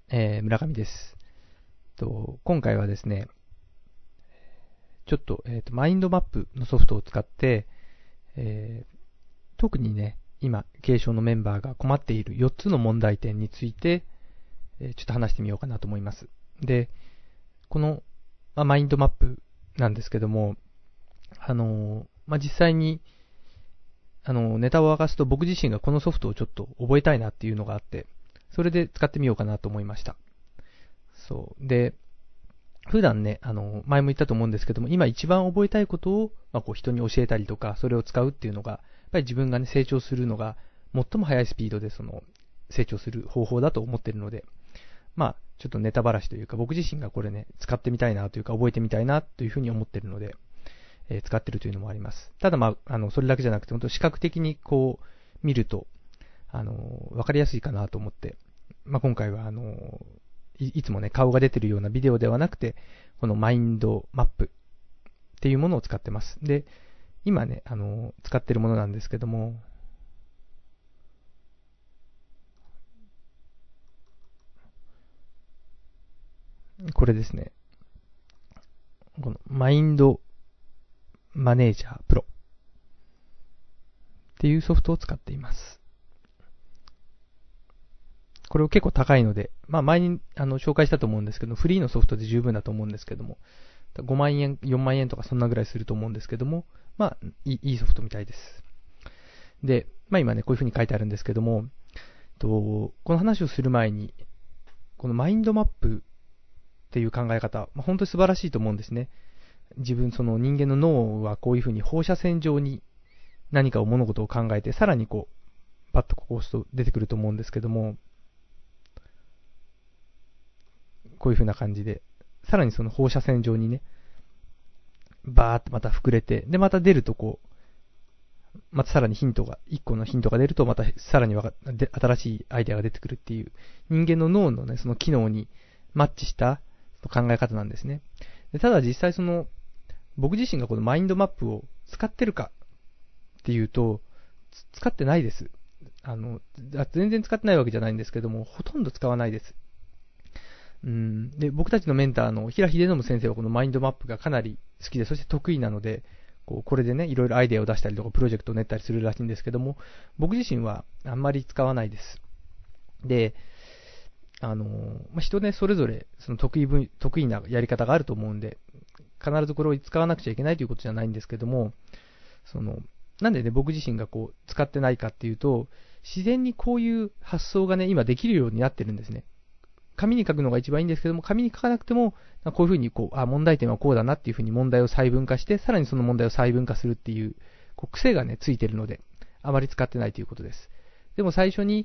村上です。今回はですね、ちょっと、マインドマップのソフトを使って、特にね、今、継承のメンバーが困っている4つの問題点について、ちょっと話してみようかなと思います。で、この、マインドマップなんですけども、実際に、ネタを明かすと僕自身がこのソフトをちょっと覚えたいなっていうのがあって、それで使ってみようかなと思いました。そう。で、普段ね、前も言ったと思うんですけども、今一番覚えたいことを、人に教えたりとか、それを使うっていうのが、やっぱり自分がね、成長するのが、最も速いスピードで成長する方法だと思ってるので、ちょっとネタばらしというか、僕自身がこれね、使ってみたいなというか、覚えてみたいなというふうに思ってるので、使ってるというのもあります。ただそれだけじゃなくて、本当視覚的にこう、見ると、わかりやすいかなと思って、今回はいつもね、顔が出てるようなビデオではなくて、このマインドマップっていうものを使ってます。で、今ね、使ってるものなんですけども、これですね。このマインドマネージャープロっていうソフトを使っています。これを結構高いので、前に紹介したと思うんですけど、フリーのソフトで十分だと思うんですけども、5万円、4万円とかそんなぐらいすると思うんですけども、いいソフトみたいです。で、今ね、こういう風に書いてあるんですけども、この話をする前に、このマインドマップっていう考え方、本当に素晴らしいと思うんですね。人間の脳はこういう風に放射線状に何か物事を考えて、さらにパッとこう押すと出てくると思うんですけども、こういう風な感じで、さらにその放射線状にね、バーってまた膨れて、で、また出るとまたさらに1個のヒントが出ると、またさらに新しいアイデアが出てくるっていう、人間の脳のね、その機能にマッチした考え方なんですね。でただ実際僕自身がこのマインドマップを使ってるかっていうと、使ってないです。全然使ってないわけじゃないんですけども、ほとんど使わないです。で、僕たちのメンターの平秀信先生はこのマインドマップがかなり好きで、そして得意なので、これでね、いろいろアイデアを出したりとか、プロジェクトを練ったりするらしいんですけども、僕自身はあんまり使わないです。で、人ね、それぞれその得意なやり方があると思うんで、必ずこれを使わなくちゃいけないということじゃないんですけども、なんでね、僕自身が使ってないかっていうと、自然にこういう発想がね、今できるようになってるんですね。紙に書くのが一番いいんですけども、紙に書かなくても、こういうふうに問題点はこうだなっていうふうに問題を細分化して、さらにその問題を細分化するっていう、癖がね、ついてるので、あまり使ってないということです。でも最初に、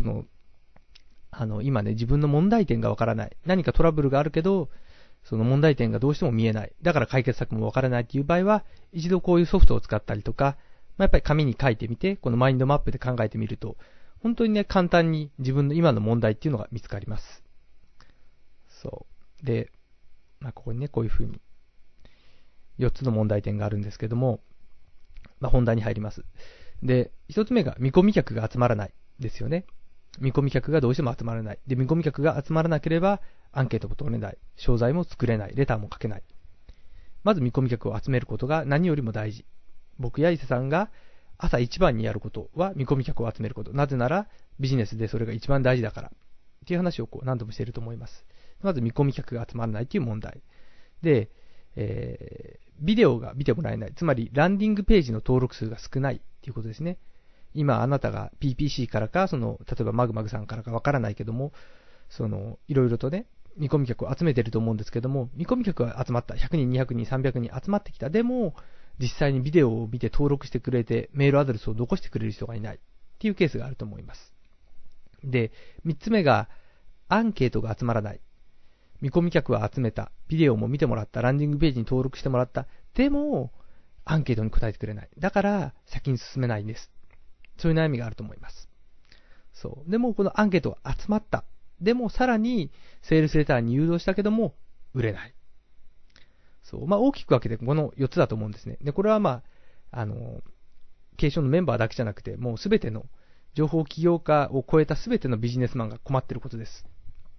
今ね、自分の問題点がわからない。何かトラブルがあるけど、その問題点がどうしても見えない。だから解決策もわからないっていう場合は、一度こういうソフトを使ったりとか、やっぱり紙に書いてみて、このマインドマップで考えてみると、本当にね、簡単に自分の今の問題っていうのが見つかります。そう。で、ここにね、こういう風に、4つの問題点があるんですけども、本題に入ります。で、1つ目が見込み客が集まらないですよね。見込み客がどうしても集まらない。で、見込み客が集まらなければ、アンケートも取れない。商材も作れない。レターも書けない。まず見込み客を集めることが何よりも大事。僕や伊勢さんが朝一番にやることは見込み客を集めること。なぜなら、ビジネスでそれが一番大事だから。っていう話を何度もしていると思います。まず見込み客が集まらないという問題。で、ビデオが見てもらえない。つまり、ランディングページの登録数が少ないということですね。今、あなたが PPC からか、例えばマグマグさんからかわからないけども、いろいろとね、見込み客を集めてると思うんですけども、見込み客は集まった。100人、200人、300人集まってきた。でも、実際にビデオを見て登録してくれて、メールアドレスを残してくれる人がいない。っていうケースがあると思います。で、3つ目が、アンケートが集まらない。見込み客は集めた。ビデオも見てもらった。ランディングページに登録してもらった。でも、アンケートに答えてくれない。だから、先に進めないんです。そういう悩みがあると思います。そう。でも、このアンケートが集まった。でも、さらに、セールスレターに誘導したけども、売れない。そう。大きく分けてこの4つだと思うんですね。で、これは継承のメンバーだけじゃなくて、もうすべての情報起業家を超えたすべてのビジネスマンが困っていることです。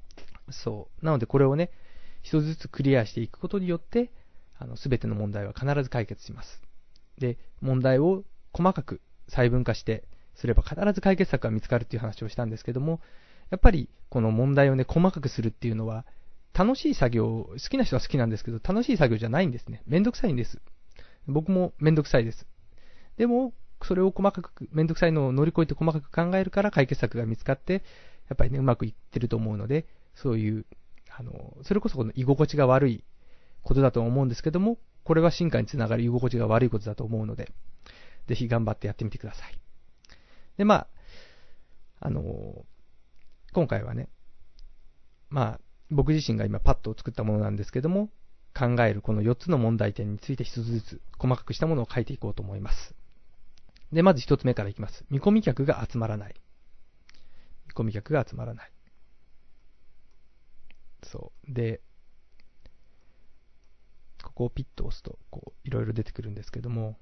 そう。なのでこれをね、一つずつクリアしていくことによって、すべての問題は必ず解決します。で、問題を細かく細分化してすれば必ず解決策が見つかるっていう話をしたんですけども、やっぱりこの問題をね、細かくするっていうのは、楽しい作業、好きな人は好きなんですけど、楽しい作業じゃないんですね。めんどくさいんです。僕もめんどくさいです。でも、それを細かく、めんどくさいのを乗り越えて細かく考えるから解決策が見つかって、やっぱりね、うまくいってると思うので、そういう、それこそこの居心地が悪いことだと思うんですけども、これは進化につながる居心地が悪いことだと思うので、ぜひ頑張ってやってみてください。で、まあ、今回はね、まあ、僕自身が今パッドを作ったものなんですけども、考えるこの4つの問題点について一つずつ細かくしたものを書いていこうと思います。で、まず1つ目からいきます。見込み客が集まらない。見込み客が集まらない。そう。で、ここをピッと押すと、こう、いろいろ出てくるんですけども、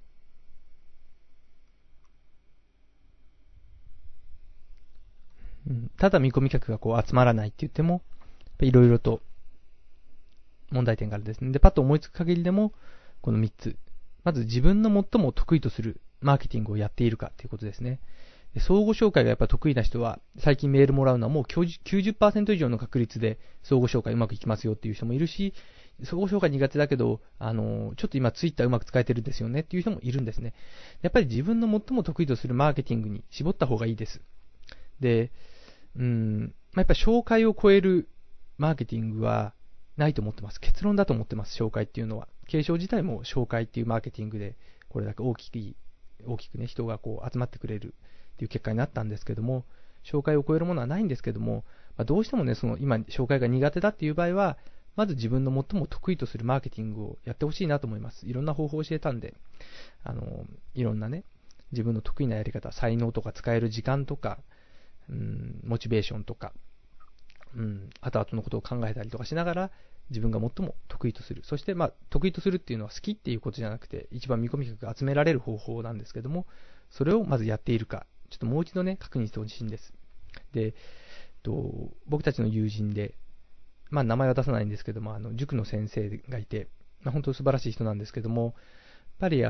ただ見込み客がこう集まらないって言っても、いろいろと問題点があるんですね。で、パッと思いつく限りでも、この3つ。まず自分の最も得意とするマーケティングをやっているかということですね。相互紹介がやっぱ得意な人は、最近メールもらうのはもう 90% 以上の確率で相互紹介うまくいきますよっていう人もいるし、相互紹介苦手だけど、ちょっと今ツイッターうまく使えてるんですよねっていう人もいるんですね。やっぱり自分の最も得意とするマーケティングに絞った方がいいです。で、やっぱり紹介を超えるマーケティングはないと思ってます。結論だと思ってます、紹介っていうのは。継承自体も紹介っていうマーケティングで、これだけ大きくね、人がこう集まってくれるっていう結果になったんですけども、紹介を超えるものはないんですけども、どうしてもね、その今、紹介が苦手だっていう場合は、まず自分の最も得意とするマーケティングをやってほしいなと思います。いろんな方法を教えたんで、いろんなね、自分の得意なやり方、才能とか使える時間とか、モチベーションとか、後々のことを考えたりとかしながら、自分が最も得意とする。そして、得意とするっていうのは好きっていうことじゃなくて、一番見込み客が集められる方法なんですけども、それをまずやっているか、ちょっともう一度ね、確認してほしいんです。で、僕たちの友人で、名前は出さないんですけども、塾の先生がいて、本当に素晴らしい人なんですけども、やっぱり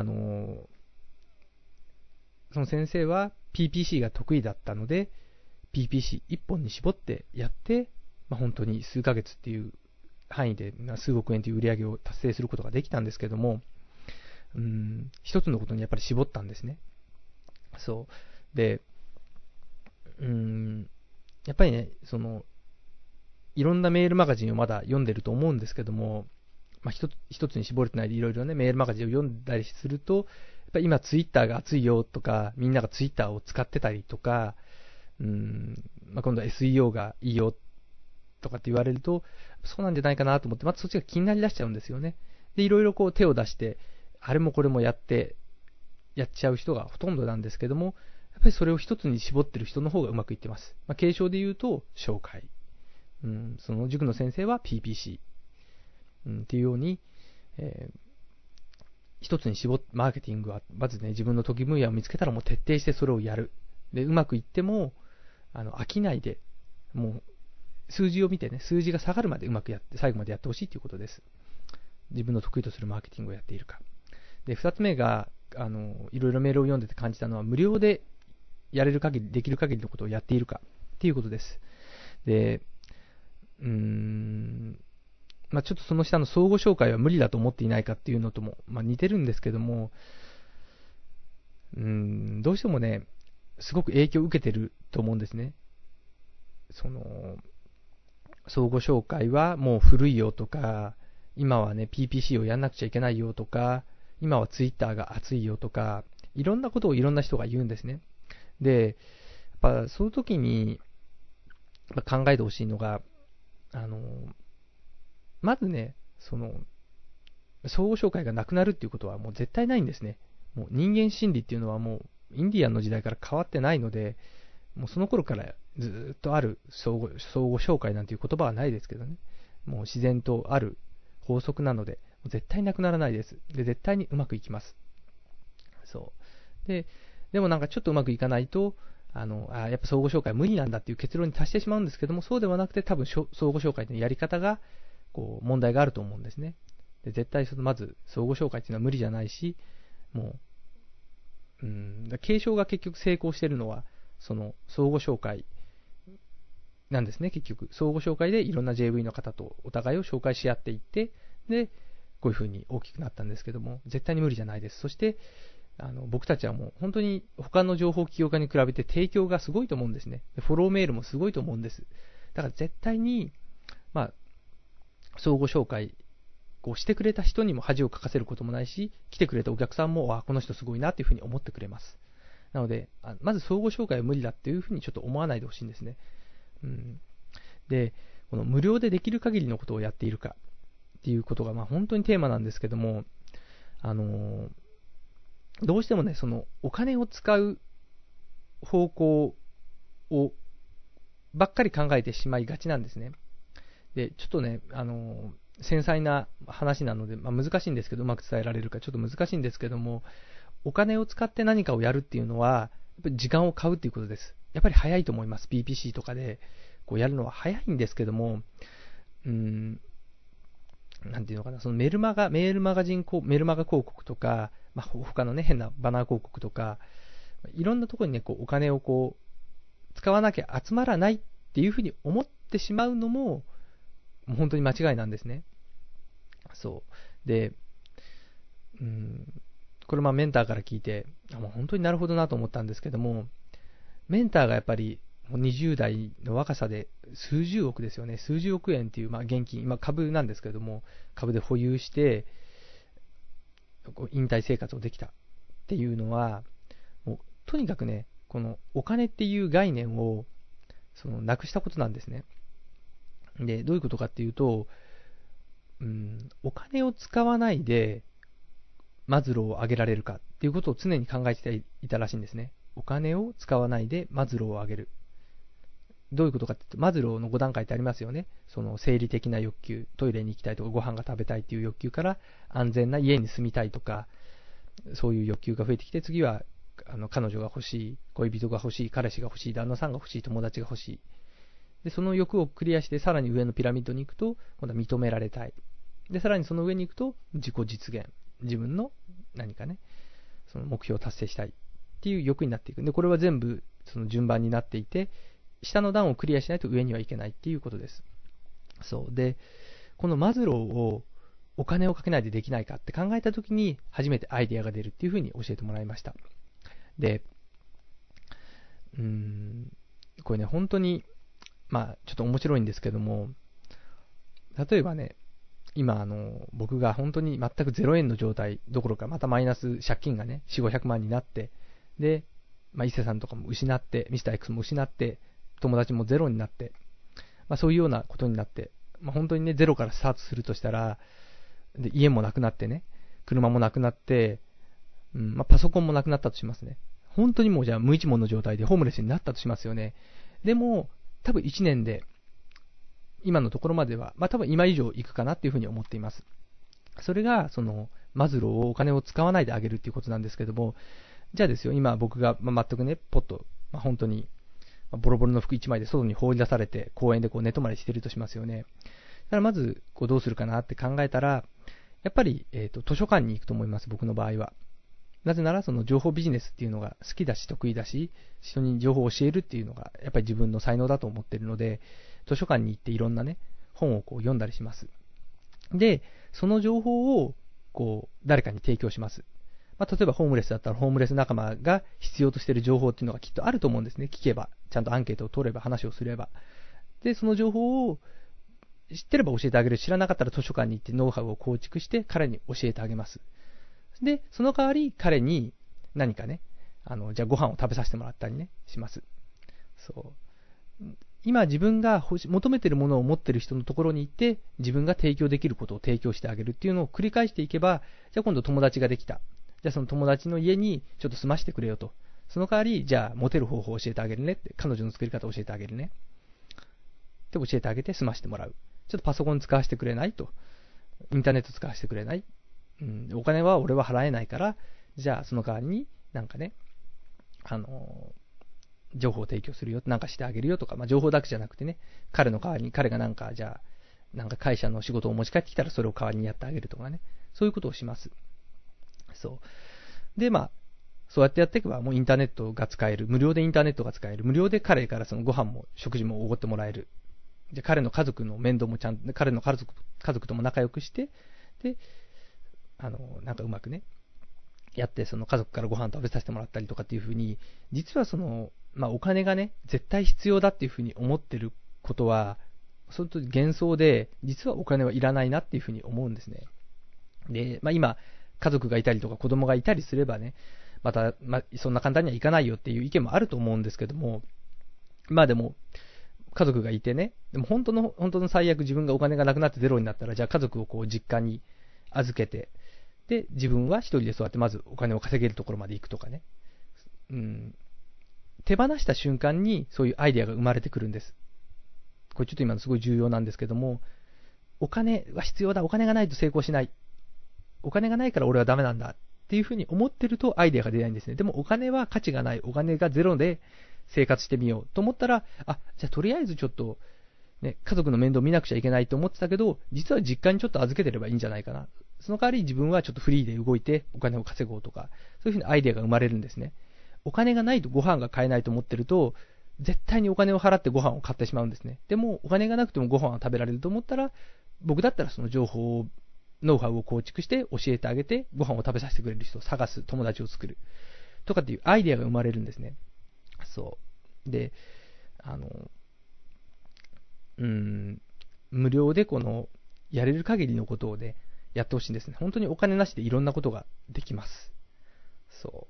その先生は PPC が得意だったので、PPC1 本に絞ってやって、本当に数ヶ月っていう範囲で数億円という売り上げを達成することができたんですけども、一つのことにやっぱり絞ったんですね。そう。で、やっぱりね、いろんなメールマガジンをまだ読んでると思うんですけども、一つに絞れてないでいろいろね、メールマガジンを読んだりすると、やっぱり今ツイッターが熱いよとか、みんながツイッターを使ってたりとか、今度は SEO がいいよとかって言われると、そうなんじゃないかなと思って、またそっちが気になりだしちゃうんですよね。で、いろいろこう手を出して、あれもこれもやっちゃう人がほとんどなんですけども、やっぱりそれを一つに絞ってる人の方がうまくいってます。継承で言うと、紹介。その塾の先生は PPC。っていうように、一つに絞って、マーケティングは、まずね、自分の得意分野を見つけたらもう徹底してそれをやる。で、うまくいっても、飽きないで、もう、数字を見てね、数字が下がるまでうまくやって、最後までやってほしいということです。自分の得意とするマーケティングをやっているか。で、二つ目が、いろいろメールを読んでて感じたのは、無料でやれる限り、できる限りのことをやっているかっていうことです。で、ちょっとその下の相互紹介は無理だと思っていないかっていうのとも、似てるんですけども、どうしてもね、すごく影響を受けてると思うんですね。相互紹介はもう古いよとか、今はね、PPC をやんなくちゃいけないよとか、今は Twitter が熱いよとか、いろんなことをいろんな人が言うんですね。で、やっぱその時に考えてほしいのが、まずね、相互紹介がなくなるっていうことはもう絶対ないんですね。もう人間心理っていうのはもうインディアンの時代から変わってないので、もうその頃からずっとある相互紹介なんていう言葉はないですけどね。もう自然とある法則なので、絶対なくならないです。で、絶対にうまくいきます。そう。でもなんかちょっとうまくいかないと、 やっぱ相互紹介無理なんだっていう結論に達してしまうんですけども、そうではなくて多分相互紹介のやり方がこう問題があると思うんですね。で絶対まず相互紹介っていうのは無理じゃないし、もう、継承が結局成功しているのはその相互紹介なんですね。結局相互紹介でいろんな JV の方とお互いを紹介し合っていって、でこういう風に大きくなったんですけども、絶対に無理じゃないです。そして僕たちはもう本当に他の情報起業家に比べて提供がすごいと思うんですね。フォローメールもすごいと思うんです。だから絶対に、相互紹介をしてくれた人にも恥をかかせることもないし、来てくれたお客さんも、この人すごいなっていうふうに思ってくれます。なので、まず相互紹介は無理だっていうふうにちょっと思わないでほしいんですね。で、この無料でできる限りのことをやっているかっていうことが、本当にテーマなんですけども、どうしてもね、そのお金を使う方向をばっかり考えてしまいがちなんですね。で、ちょっとね、繊細な話なので、難しいんですけど、うまく伝えられるかちょっと難しいんですけども、お金を使って何かをやるっていうのは、やっぱり時間を買うっていうことです。やっぱり早いと思います。PPC とかでこうやるのは早いんですけども、なんていうのかな、そのメールマガ広告とか、他のね、変なバナー広告とか、いろんなところにね、こうお金をこう使わなきゃ集まらないっていうふうに思ってしまうのも、もう本当に間違いなんですね。そう。で、これメンターから聞いて、もう本当になるほどなと思ったんですけども、メンターがやっぱり20代の若さで数十億ですよね。数十億円っていう現金、今株なんですけども、株で保有して、引退生活をできたっていうのは、もうとにかくね、このお金っていう概念をなくしたことなんですね。で、どういうことかっていうと、お金を使わないでマズローを上げられるかっていうことを常に考えていたらしいんですね。お金を使わないでマズローを上げる。どういうことかっていうと、マズローの5段階ってありますよね。その生理的な欲求、トイレに行きたいとかご飯が食べたいっていう欲求から、安全な家に住みたいとか、そういう欲求が増えてきて、次は彼女が欲しい、恋人が欲しい、彼氏が欲しい、旦那さんが欲しい、友達が欲しい。で、その欲をクリアして、さらに上のピラミッドに行くと、今度は認められたい。で、さらにその上に行くと、自己実現。自分の何かね、その目標を達成したいっていう欲になっていく。で、これは全部その順番になっていて、下の段をクリアしないと上にはいけないっていうことです。そう。で、このマズローをお金をかけないでできないかって考えたときに、初めてアイデアが出るっていうふうに教えてもらいました。で、これね、本当に、ちょっと面白いんですけども、例えばね、今僕が本当に全く0円の状態どころか、またマイナス借金がね、4、500万になって、で、伊勢さんとかも失って、ミスター X も失って、友達もゼロになって、そういうようなことになって、本当にね、ゼロからスタートするとしたら、で家もなくなってね、車もなくなって、パソコンもなくなったとしますね。本当にもうじゃあ無一文の状態でホームレスになったとしますよね。でも、多分1年で、今のところまでは、多分今以上いくかなっていうふうに思っています。それが、マズローをお金を使わないであげるっていうことなんですけども、じゃあですよ、今僕が、全くね、ポッと、本当に、ボロボロの服1枚で外に放り出されて、公園で寝泊まりしてるとしますよね。だからまず、どうするかなって考えたら、やっぱり、図書館に行くと思います、僕の場合は。なぜなら、その情報ビジネスっていうのが好きだし、得意だし、人に情報を教えるっていうのが、やっぱり自分の才能だと思っているので、図書館に行っていろんなね、本を読んだりします。で、その情報を、誰かに提供します。例えばホームレスだったらホームレス仲間が必要としている情報っていうのがきっとあると思うんですね。聞けば、ちゃんとアンケートを取れば、話をすれば。で、その情報を知ってれば教えてあげる。知らなかったら図書館に行ってノウハウを構築して彼に教えてあげます。で、その代わり彼に何かね、じゃあご飯を食べさせてもらったりね、します。そう。今自分が求めているものを持っている人のところに行って、自分が提供できることを提供してあげるっていうのを繰り返していけば、じゃあ今度友達ができた。じゃあその友達の家にちょっと住ましてくれよと。その代わり、じゃあモテる方法を教えてあげるねって、彼女の作り方を教えてあげるね。って教えてあげて住ましてもらう。ちょっとパソコン使わせてくれないと。インターネット使わせてくれない。お金は俺は払えないから、じゃあその代わりになんかね、 情報を提供するよ、なんかしてあげるよとか、情報だけじゃなくてね、彼の代わりに、彼がじゃあ、なんか会社の仕事を持ち帰ってきたらそれを代わりにやってあげるとかね、そういうことをします。そう。で、そうやってやっていけば、もうインターネットが使える、無料でインターネットが使える、無料で彼からそのご飯も食事もおごってもらえる。で、彼の家族の面倒もちゃんと、彼の家族とも仲良くして、で、なんかうまくね、やって、その家族からご飯食べさせてもらったりとかっていうふうに、実はお金がね、絶対必要だっていうふうに思ってることは、それと幻想で、実はお金はいらないなっていうふうに思うんですね。で、今、家族がいたりとか子供がいたりすればね、また、そんな簡単にはいかないよっていう意見もあると思うんですけども、でも、家族がいてね、でも本当の最悪自分がお金がなくなってゼロになったら、じゃあ家族をこう実家に預けて、で、自分は一人でそうやってまずお金を稼げるところまで行くとかね。手放した瞬間にそういうアイデアが生まれてくるんです。これちょっと今のすごい重要なんですけども、お金は必要だ、お金がないと成功しない。お金がないから俺はダメなんだっていうふうに思ってるとアイデアが出ないんですね。でもお金は価値がない、お金がゼロで生活してみようと思ったら、じゃあとりあえずちょっと、ね、家族の面倒見なくちゃいけないと思ってたけど、実は実家にちょっと預けてればいいんじゃないかな。その代わり自分はちょっとフリーで動いてお金を稼ごうとか、そういうふうなアイデアが生まれるんですね。お金がないとご飯が買えないと思ってると、絶対にお金を払ってご飯を買ってしまうんですね。でも、お金がなくてもご飯は食べられると思ったら、僕だったらその情報を、ノウハウを構築して教えてあげて、ご飯を食べさせてくれる人を探す、友達を作る。とかっていうアイデアが生まれるんですね。そう。で、無料でやれる限りのことをね、やってほしいんですね。本当にお金なしでいろんなことができます。そう。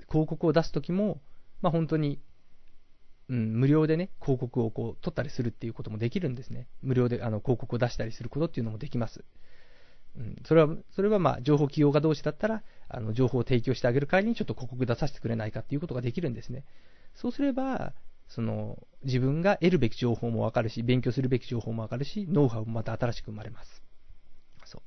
広告を出すときも、本当に、無料でね、広告を取ったりするっていうこともできるんですね。無料で広告を出したりすることっていうのもできます。それは情報企業家同士だったら、情報を提供してあげる代わりにちょっと広告出させてくれないかっていうことができるんですね。そうすれば、自分が得るべき情報もわかるし、勉強するべき情報もわかるし、ノウハウもまた新しく生まれます。そう。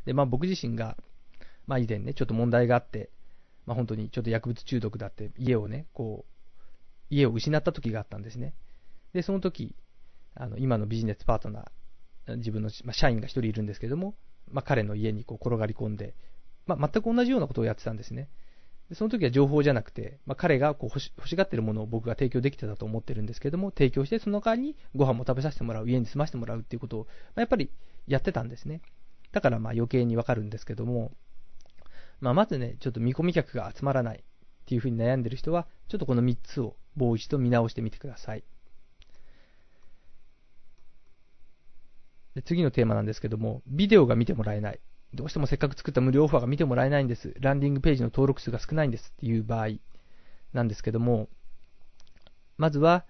で、僕自身が、以前ね、ちょっと問題があって、本当にちょっと薬物中毒だって、家を失った時があったんですね。で、その時、今のビジネスパートナー、自分の、社員が一人いるんですけども、彼の家に転がり込んで、全く同じようなことをやってたんですね。でその時は情報じゃなくて、彼が欲しがっているものを僕が提供できてたと思ってるんですけども、提供して、その代わりにご飯も食べさせてもらう、家に住ませてもらうっていうことを、やっぱりやってたんですね。だから余計にわかるんですけども、まずね、ちょっと見込み客が集まらないっていうふうに悩んでる人は、ちょっとこの3つをもう一度見直してみてください。で次のテーマなんですけども、ビデオが見てもらえない。どうしてもせっかく作った無料オファーが見てもらえないんです。ランディングページの登録数が少ないんですっていう場合なんですけども、まずは、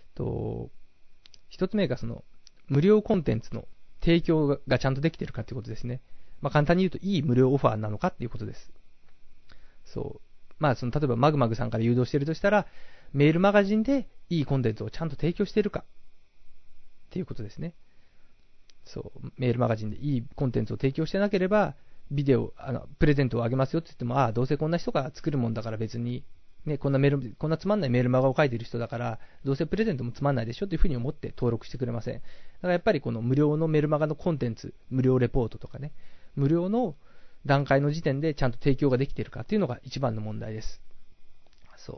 一つ目が無料コンテンツの提供がちゃんとできているかということですね。簡単に言うと、いい無料オファーなのかっていうことです。そう。例えばマグマグさんから誘導しているとしたら、メールマガジンでいいコンテンツをちゃんと提供しているかっていうことですね。そう、メールマガジンでいいコンテンツを提供してなければ、ビデオ、プレゼントをあげますよって言っても、どうせこんな人が作るもんだから別に、ね、こんなつまんないメールマガを書いてる人だから、どうせプレゼントもつまんないでしょっていうふうに思って登録してくれません。だからやっぱりこの無料のメルマガのコンテンツ、無料レポートとかね、無料の段階の時点でちゃんと提供ができているかっていうのが一番の問題です。そう。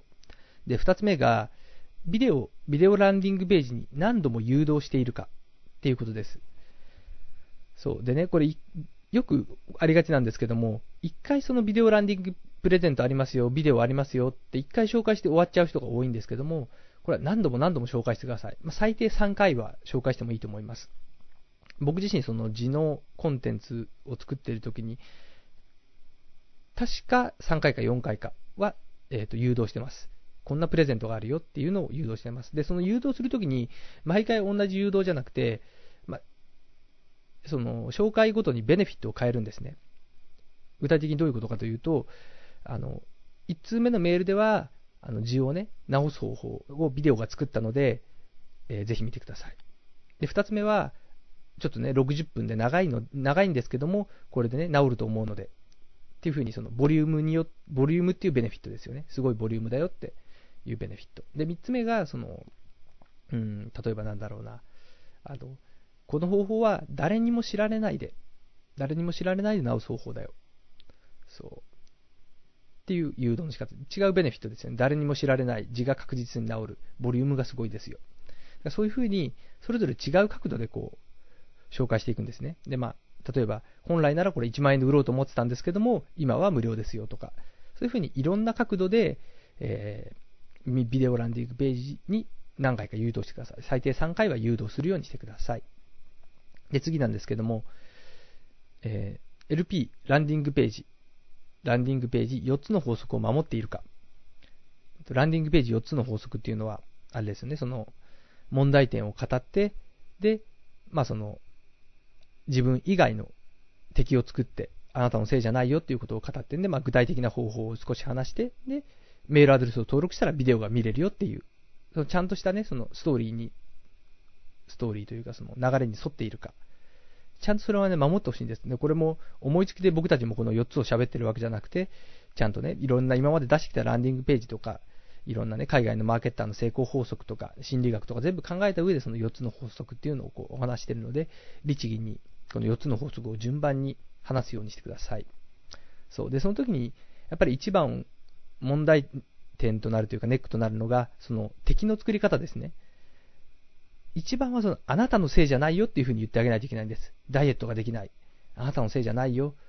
で、二つ目が、ビデオランディングページに何度も誘導しているかっていうことです。そう。でね、これ、よくありがちなんですけども、一回そのビデオランディングプレゼントありますよ、ビデオありますよって一回紹介して終わっちゃう人が多いんですけども、これは何度も何度も紹介してください。最低3回は紹介してもいいと思います。僕自身地のコンテンツを作っているときに、確か3回か4回かは、誘導してます。こんなプレゼントがあるよっていうのを誘導してます。で、その誘導するときに、毎回同じ誘導じゃなくて、紹介ごとにベネフィットを変えるんですね。具体的にどういうことかというと、1通目のメールでは、字をね、直す方法をビデオが作ったので、ぜひ見てください。で、2つ目は、ちょっとね、60分で長いんですけども、これでね、治ると思うので、っていうふうにボリュームっていうベネフィットですよね。すごいボリュームだよっていうベネフィット。で、3つ目が、例えばなんだろうな。この方法は誰にも知られないで治す方法だよ。そう。っていう誘導の仕方。違うベネフィットですよね。誰にも知られない。字が確実に治る。ボリュームがすごいですよ。そういうふうに、それぞれ違う角度で紹介していくんですね。で、例えば、本来ならこれ1万円で売ろうと思ってたんですけども、今は無料ですよとか、そういうふうにいろんな角度で、ビデオランディングページに何回か誘導してください。最低3回は誘導するようにしてください。で、次なんですけども、LP、ランディングページ4つの法則を守っているか。ランディングページ4つの法則っていうのは、あれですよね、問題点を語って、で、自分以外の敵を作って、あなたのせいじゃないよっていうことを語ってんで、具体的な方法を少し話して、で、メールアドレスを登録したらビデオが見れるよっていう、ちゃんとしたね、ストーリーというか流れに沿っているか。ちゃんとそれはね、守ってほしいんですね。これも思いつきで僕たちもこの4つを喋ってるわけじゃなくて、ちゃんとね、いろんな今まで出してきたランディングページとか、いろんなね、海外のマーケッターの成功法則とか、心理学とか全部考えた上でその4つの法則っていうのをお話しているので、律儀にこの4つの法則を順番に話すようにしてください。そう。で、その時に、やっぱり一番問題点となるというかネックとなるのが、敵の作り方ですね。一番はあなたのせいじゃないよっていうふうに言ってあげないといけないんです。ダイエットができない。あなたのせいじゃないよ。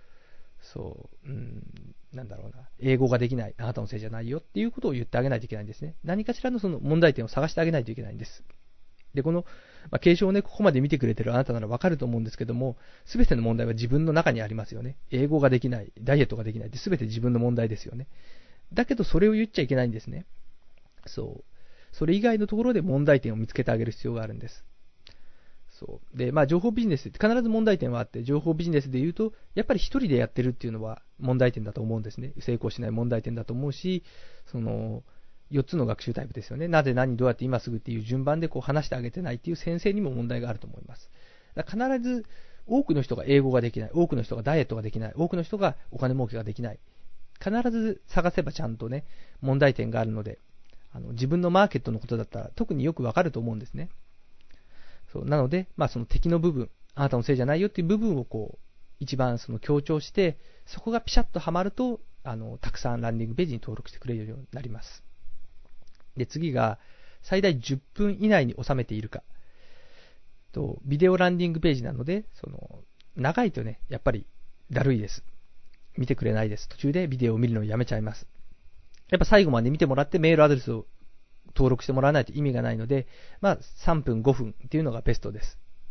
なんだろうな。英語ができない。あなたのせいじゃないよっていうことを言ってあげないといけないんですね。何かしらの問題点を探してあげないといけないんです。で、この、継承をね、ここまで見てくれてるあなたならわかると思うんですけども、すべての問題は自分の中にありますよね。英語ができない。ダイエットができないってすべて自分の問題ですよね。だけどそれを言っちゃいけないんですね。そう。それ以外のところで問題点を見つけてあげる必要があるんです。そう。で、情報ビジネスって必ず問題点はあって、情報ビジネスで言うと、やっぱり一人でやってるっていうのは問題点だと思うんですね。成功しない問題点だと思うし、4つの学習タイプですよね。なぜ何どうやって今すぐっていう順番で話してあげてないっていう先生にも問題があると思います。だから必ず多くの人が英語ができない、多くの人がダイエットができない、多くの人がお金儲けができない。必ず探せばちゃんとね、問題点があるので、自分のマーケットのことだったら特によくわかると思うんですね。そうなので、その敵の部分、あなたのせいじゃないよっていう部分を一番強調して、そこがピシャッとはまると、たくさんランディングページに登録してくれるようになります。で、次が、最大10分以内に収めているか。ビデオランディングページなので、長いとね、やっぱりだるいです。見てくれないです。途中でビデオを見るのをやめちゃいます。やっぱ最後まで見てもらってメールアドレスを登録してもらわないと意味がないので、3分5分っていうのがベストです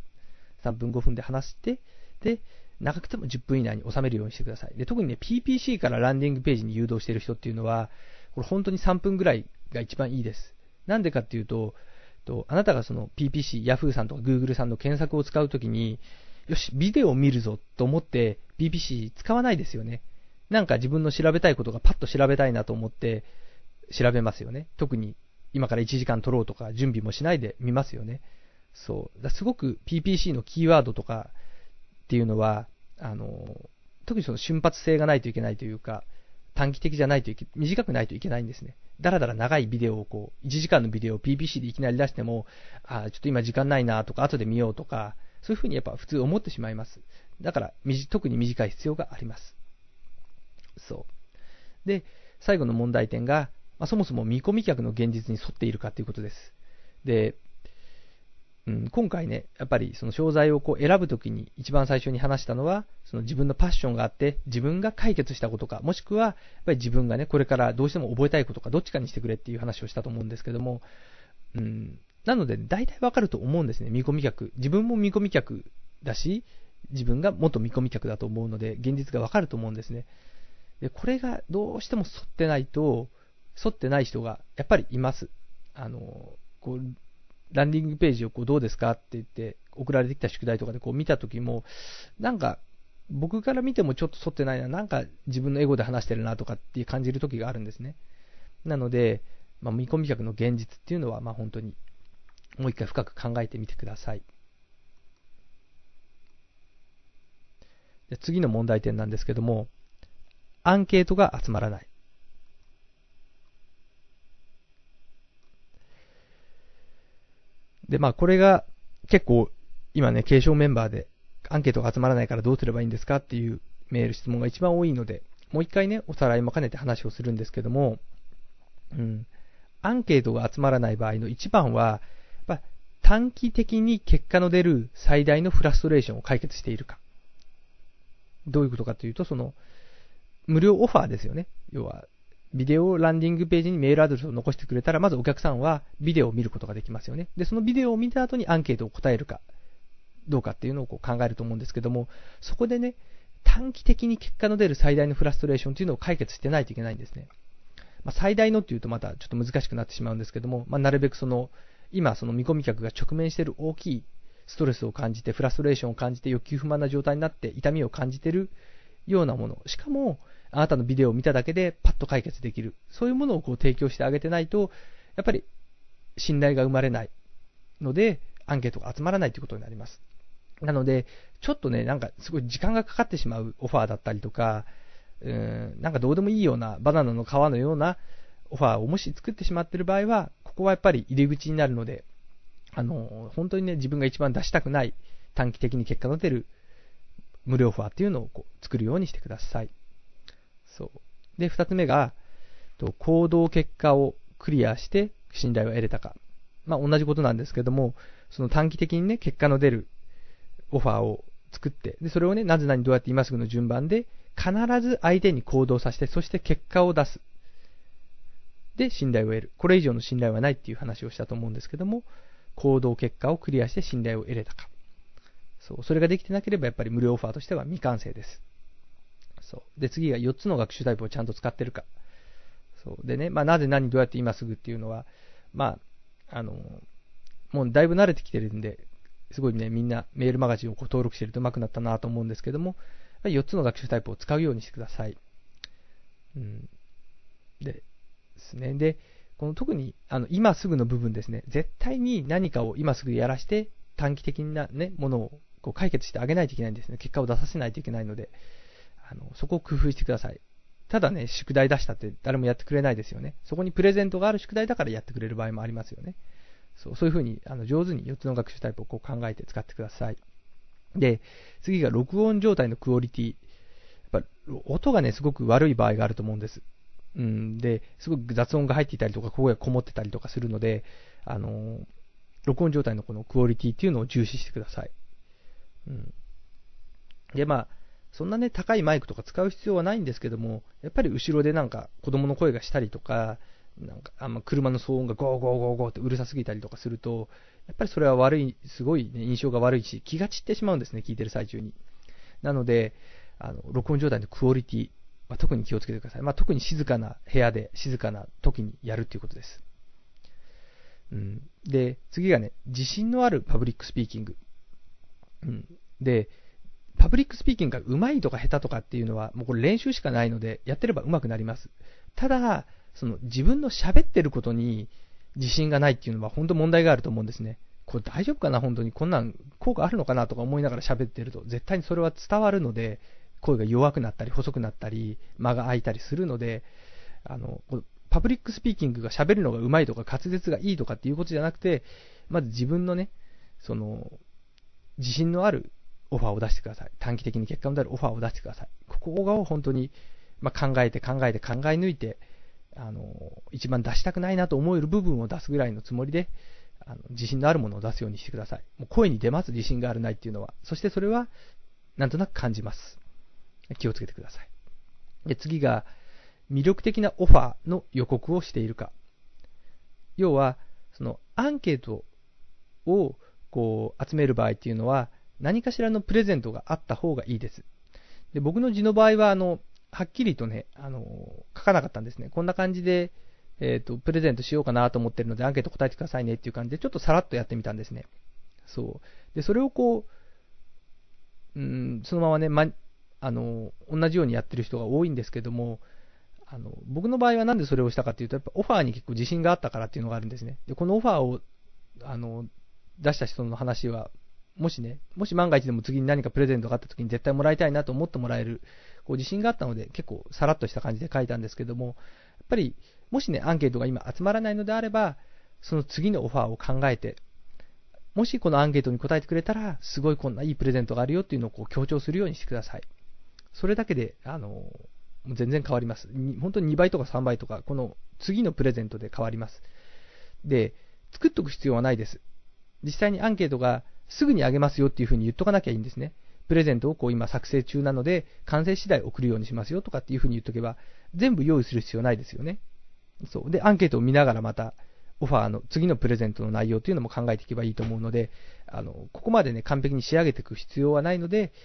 。3分5分で話して、で、長くても10分以内に収めるようにしてください。で、特にね、PPC からランディングページに誘導している人っていうのは、これ本当に3分ぐらいが一番いいです。なんでかっていうと、あなたがPPC、Yahoo さんとか Google さんの検索を使うときに、よし、ビデオを見るぞと思って PPC 使わないですよね。なんか自分の調べたいことがパッと調べたいなと思って調べますよね。特に今から1時間取ろうとか準備もしないで見ますよね。そう。すごく PPC のキーワードとかっていうのは、特に瞬発性がないといけないというか、短期的じゃないと短くないといけないんですね。だらだら長いビデオを1時間のビデオを PPC でいきなり出しても、ちょっと今時間ないなとか、後で見ようとか、そういうふうにやっぱ普通思ってしまいます。だから、特に短い必要があります。そう。で、最後の問題点が、そもそも見込み客の現実に沿っているかということです。で、今回ね、やっぱりその商材を選ぶときに一番最初に話したのは、自分のパッションがあって、自分が解決したことか、もしくは、やっぱり自分がね、これからどうしても覚えたいことか、どっちかにしてくれっていう話をしたと思うんですけども、なので、大体わかると思うんですね、見込み客。自分も見込み客だし、自分が元見込み客だと思うので、現実がわかると思うんですね。で、これがどうしても沿ってない人がやっぱりいます。ランディングページをどうですかって言って送られてきた宿題とかで見たときも、なんか僕から見てもちょっと沿ってないな、なんか自分のエゴで話してるなとかって感じるときがあるんですね。なので、見込み客の現実っていうのは本当にもう一回深く考えてみてください。で、次の問題点なんですけども、アンケートが集まらない。 で、まあこれが結構今ね、継承メンバーでアンケートが集まらないからどうすればいいんですかっていうメール、質問が一番多いので、もう一回ね、おさらいも兼ねて話をするんですけども、アンケートが集まらない場合の一番は、短期的に結果の出る最大のフラストレーションを解決しているか。どういうことかというと、無料オファーですよね。要は、ビデオランディングページにメールアドレスを残してくれたら、まずお客さんはビデオを見ることができますよね。で、そのビデオを見た後にアンケートを答えるかどうかっていうのを考えると思うんですけども、そこでね、短期的に結果の出る最大のフラストレーションというのを解決してないといけないんですね。最大のっていうとまたちょっと難しくなってしまうんですけども、なるべく今見込み客が直面している大きいストレスを感じて、フラストレーションを感じて、欲求不満な状態になって痛みを感じているようなもの、しかもあなたのビデオを見ただけでパッと解決できる、そういうものを提供してあげてないと、やっぱり信頼が生まれないので、アンケートが集まらないということになります。なので、ちょっとね、すごい時間がかかってしまうオファーだったりとか、どうでもいいようなバナナの皮のようなオファーをもし作ってしまっている場合は、ここはやっぱり入り口になるので、本当にね、自分が一番出したくない短期的に結果の出る無料オファーっていうのを作るようにしてください。そう。で、二つ目が、行動結果をクリアして信頼を得れたか。同じことなんですけども、短期的にね、結果の出るオファーを作って、で、それをね、なぜ何どうやって今すぐの順番で、必ず相手に行動させて、そして結果を出す。で、信頼を得る。これ以上の信頼はないっていう話をしたと思うんですけども、行動結果をクリアして信頼を得れたか。そう。それができてなければ、やっぱり無料オファーとしては未完成です。そう。で、次が4つの学習タイプをちゃんと使ってるか。そう。でね、なぜ何どうやって今すぐっていうのは、もうだいぶ慣れてきてるんで、すごいね、みんなメールマガジンを登録してると上手くなったなと思うんですけども、4つの学習タイプを使うようにしてください。ですね。で、特に今すぐの部分ですね、絶対に何かを今すぐやらして、短期的なね、ものを解決してあげないといけないんですね。結果を出させないといけないので、そこを工夫してください。ただね、宿題出したって誰もやってくれないですよね。そこにプレゼントがある宿題だからやってくれる場合もありますよね。そういうふうに上手に4つの学習タイプを考えて使ってください。で、次が録音状態のクオリティ。やっぱ音がね、すごく悪い場合があると思うんです。で、すごく雑音が入っていたりとか、声がこもってたりとかするので、録音状態のこのクオリティっていうのを重視してください。で、そんなね、高いマイクとか使う必要はないんですけども、やっぱり後ろで子供の声がしたりとか、車の騒音がゴーゴーゴーゴーってうるさすぎたりとかすると、やっぱりそれは悪い、すごい、ね、印象が悪いし、気が散ってしまうんですね、聞いてる最中に。なので、録音状態のクオリティは特に気をつけてください。特に静かな部屋で、静かな時にやるっていうことです。で、次がね、自信のあるパブリックスピーキング。で、パブリックスピーキングが上手いとか下手とかっていうのは、もうこれ練習しかないので、やってれば上手くなります。ただ、自分の喋ってることに自信がないっていうのは本当問題があると思うんですね。これ大丈夫かな、本当にこんなん効果あるのかなとか思いながら喋ってると、絶対にそれは伝わるので、声が弱くなったり細くなったり間が空いたりするので、パブリックスピーキングが喋るのが上手いとか滑舌がいいとかっていうことじゃなくて、まず自分のね、自信のあるオファーを出してください。短期的に結果の出るオファーを出してください。ここが本当に、考え抜いて、一番出したくないなと思える部分を出すぐらいのつもりで、自信のあるものを出すようにしてください。もう声に出ます、自信があるないっていうのは。そしてそれは、なんとなく感じます。気をつけてください。で、次が、魅力的なオファーの予告をしているか。要は、アンケートを集める場合っていうのは、何かしらのプレゼントがあった方がいいです。で、僕の字の場合は、はっきりとね、書かなかったんですね。こんな感じで、プレゼントしようかなと思ってるので、アンケート答えてくださいねっていう感じで、ちょっとさらっとやってみたんですね。そう。で、それをそのままね、同じようにやってる人が多いんですけども、僕の場合はなんでそれをしたかっていうと、やっぱオファーに結構自信があったからっていうのがあるんですね。で、このオファーを、出した人の話は、もし万が一でも次に何かプレゼントがあった時に絶対もらいたいなと思ってもらえる、自信があったので、結構さらっとした感じで書いたんですけども、やっぱり、もしね、アンケートが今集まらないのであれば、その次のオファーを考えて、 もしこのアンケートに答えてくれたら、すごいこんないいプレゼントがあるよっていうのをこう強調するようにしてください。それだけで、もう全然変わります。本当に2倍とか3倍とか、この次のプレゼントで変わります。で、作っとく必要はないです。実際にアンケートがすぐにあげますよっていうふうに言っとかなきゃいいんですね。プレゼントをこう今作成中なので、完成次第送るようにしますよとかっていうふうに言っとけば、全部用意する必要ないですよね。そう。で、アンケートを見ながらまた、オファーの次のプレゼントの内容というのも考えていけばいいと思うので、ここまでね、完璧に仕上げていく必要はないので、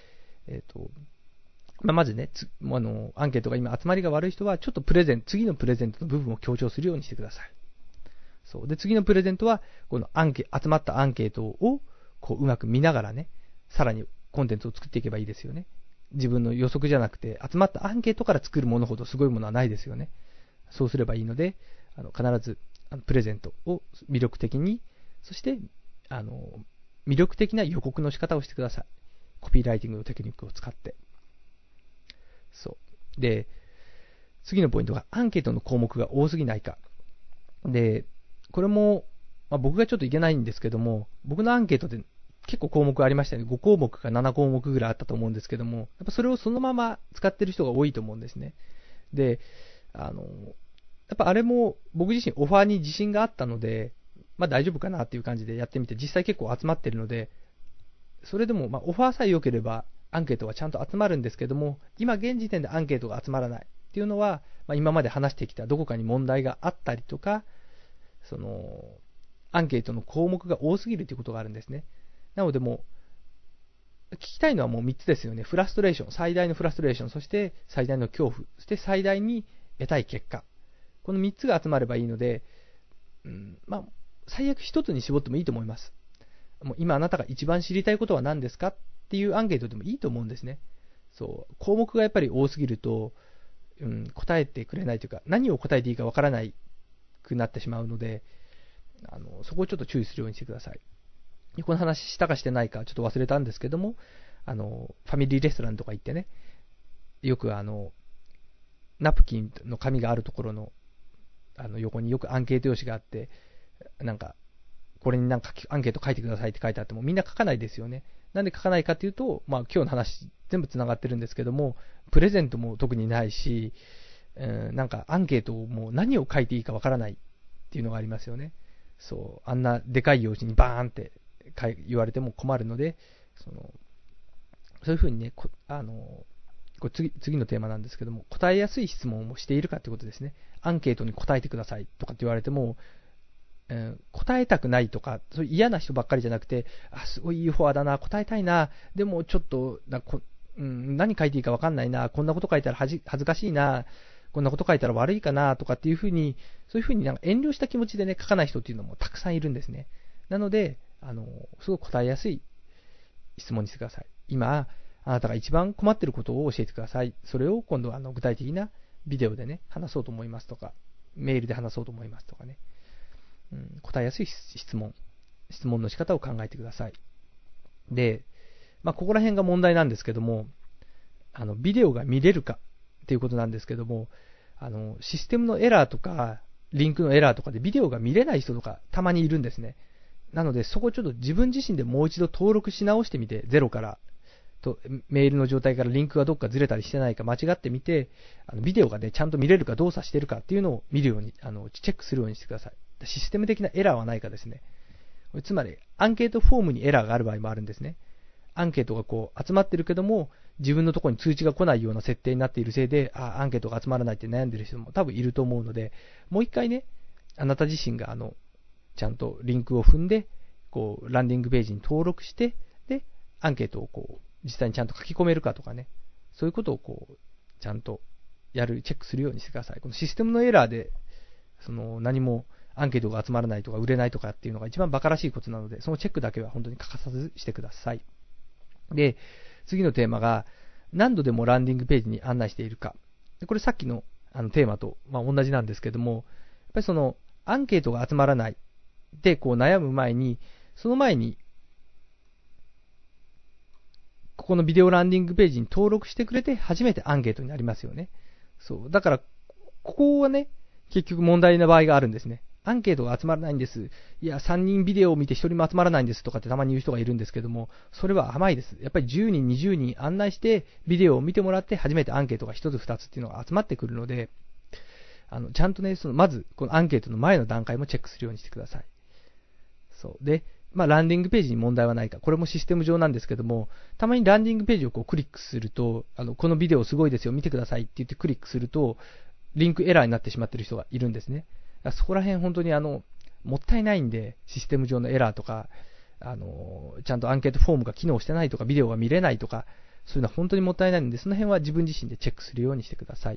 まずね、アンケートが今集まりが悪い人は、ちょっと次のプレゼントの部分を強調するようにしてください。そう。で、次のプレゼントは、この集まったアンケートを、こう、うまく見ながらね、さらにコンテンツを作っていけばいいですよね。自分の予測じゃなくて、集まったアンケートから作るものほどすごいものはないですよね。そうすればいいので、必ず、プレゼントを魅力的に、そして、魅力的な予告の仕方をしてください。コピーライティングのテクニックを使って。そう。で、次のポイントが、アンケートの項目が多すぎないか。で、これも、僕がちょっといけないんですけども、僕のアンケートで結構項目ありましたね。5項目か7項目ぐらいあったと思うんですけども、やっぱそれをそのまま使ってる人が多いと思うんですね。で、やっぱあれも僕自身オファーに自信があったので、大丈夫かなっていう感じでやってみて、実際結構集まってるので、それでもオファーさえ良ければアンケートはちゃんと集まるんですけども、今現時点でアンケートが集まらないっていうのは、今まで話してきたどこかに問題があったりとか、アンケートの項目が多すぎるということがあるんですね。なのでもう、聞きたいのはもう3つですよね。フラストレーション、最大のフラストレーション、そして最大の恐怖、そして最大に得たい結果。この3つが集まればいいので、最悪1つに絞ってもいいと思います。もう今あなたが一番知りたいことは何ですかっていうアンケートでもいいと思うんですね。そう、項目がやっぱり多すぎると、答えてくれないというか、何を答えていいかわからないくなってしまうので、そこをちょっと注意するようにしてください。この話したかしてないかちょっと忘れたんですけども、ファミリーレストランとか行ってね、よくナプキンの紙があるところの、横によくアンケート用紙があって、これにアンケート書いてくださいって書いてあってもみんな書かないですよね。なんで書かないかっていうと、今日の話全部つながってるんですけども、プレゼントも特にないし、アンケートも何を書いていいかわからないっていうのがありますよね。そう、あんなでかい用紙にバーンって言われても困るので、そういうふうにね、次のテーマなんですけども、答えやすい質問をしているかということですね。アンケートに答えてくださいとかって言われても、答えたくないとか、そういう嫌な人ばっかりじゃなくて、すごいいいフォアだな、答えたいな、でもちょっと何書いていいか分かんないな、こんなこと書いたら恥ずかしいな、こんなこと書いたら悪いかなとかっていうふうに、そういうふうに遠慮した気持ちでね、書かない人っていうのもたくさんいるんですね。なので、すごく答えやすい質問にしてください。今、あなたが一番困っていることを教えてください。それを今度は具体的なビデオでね、話そうと思いますとか、メールで話そうと思いますとかね。答えやすい質問の仕方を考えてください。で、ここら辺が問題なんですけども、ビデオが見れるかっていうことなんですけども、システムのエラーとか、リンクのエラーとかでビデオが見れない人とかたまにいるんですね。なので、そこをちょっと自分自身でもう一度登録し直してみて、ゼロからと、メールの状態からリンクがどっかずれたりしてないか間違ってみて、ビデオがね、ちゃんと見れるか動作してるかっていうのを見るように、チェックするようにしてください。システム的なエラーはないかですね。つまり、アンケートフォームにエラーがある場合もあるんですね。アンケートが集まってるけども、自分のところに通知が来ないような設定になっているせいで、アンケートが集まらないって悩んでる人も多分いると思うので、もう一回ね、あなた自身がちゃんとリンクを踏んで、ランディングページに登録して、で、アンケートを実際にちゃんと書き込めるかとかね、そういうことをちゃんとチェックするようにしてください。このシステムのエラーで、何もアンケートが集まらないとか売れないとかっていうのが一番馬鹿らしいことなので、そのチェックだけは本当に欠かさずしてください。で、次のテーマが、何度でもランディングページに案内しているか。これさっきのテーマと同じなんですけども、やっぱりアンケートが集まらないで悩む前に、その前に、ここのビデオランディングページに登録してくれて初めてアンケートになりますよね。そう。だから、ここはね、結局問題な場合があるんですね。 アンケートが集まらないんです。いや、3人ビデオを見て1人も集まらないんですとかってたまに言う人がいるんですけども、それは甘いです。やっぱり10人、20人案内して、ビデオを見てもらって初めてアンケートが1つ2つっていうのが集まってくるので、ちゃんとね、まず、このアンケートの前の段階もチェックするようにしてください。そう。で、ランディングページに問題はないか。これもシステム上なんですけども、たまにランディングページをこうクリックすると、このビデオすごいですよ、見てくださいって言ってクリックすると、リンクエラーになってしまっている人がいるんですね。そこら辺本当にもったいないんで、システム上のエラーとか、ちゃんとアンケートフォームが機能してないとか、ビデオが見れないとか、そういうのは本当にもったいないので、その辺は自分自身でチェックするようにしてください。